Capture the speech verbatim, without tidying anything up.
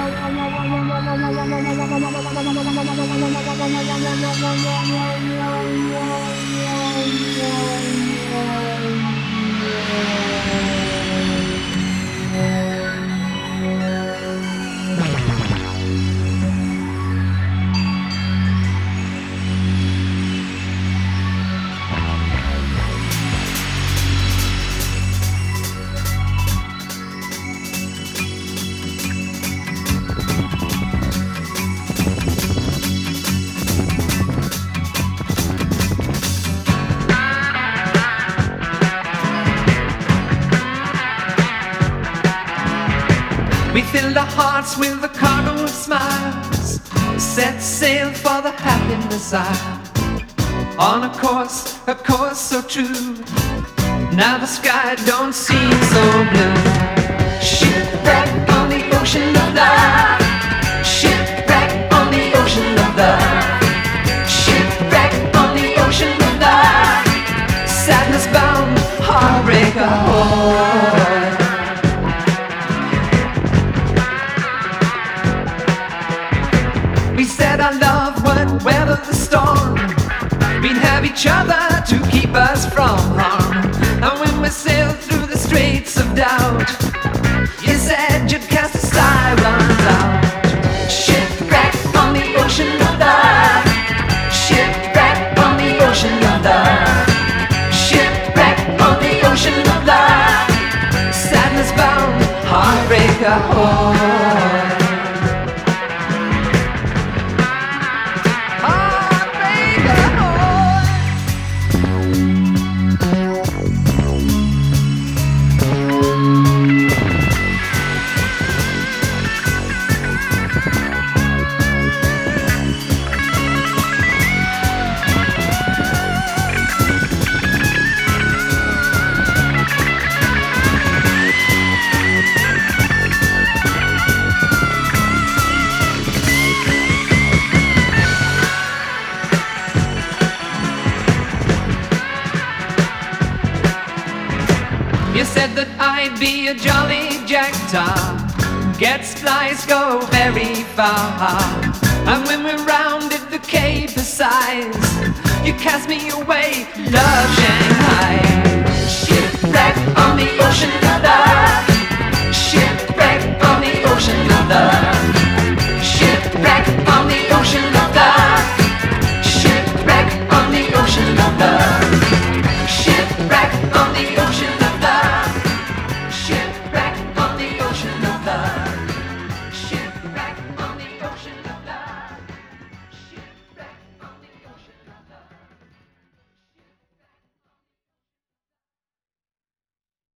We filled our hearts with a cargo of smiles, set sail for the happiness isle. On a course, a course so true. Now the sky don't seem so blue. Shipwreck on the ocean of love. Shipwreck on the ocean of love. Shipwreck on the ocean of love. Sadness bound, heartbreak ahoy. We said our love would weather the storm. We'd have each other to keep us from harm. And when we sailed through the straits of doubt, you said you'd cast the sirens out. Shipwreck on the ocean of love. Shipwreck on the ocean of love. Shipwreck on the ocean of love. Sadness bound, heartbreak ahoy. You said that I'd be a jolly jackdaw, get splice, go very far. And when we rounded the Cape of Sighs, you cast me away, love Shanghai. Shipwreck on the ocean of love.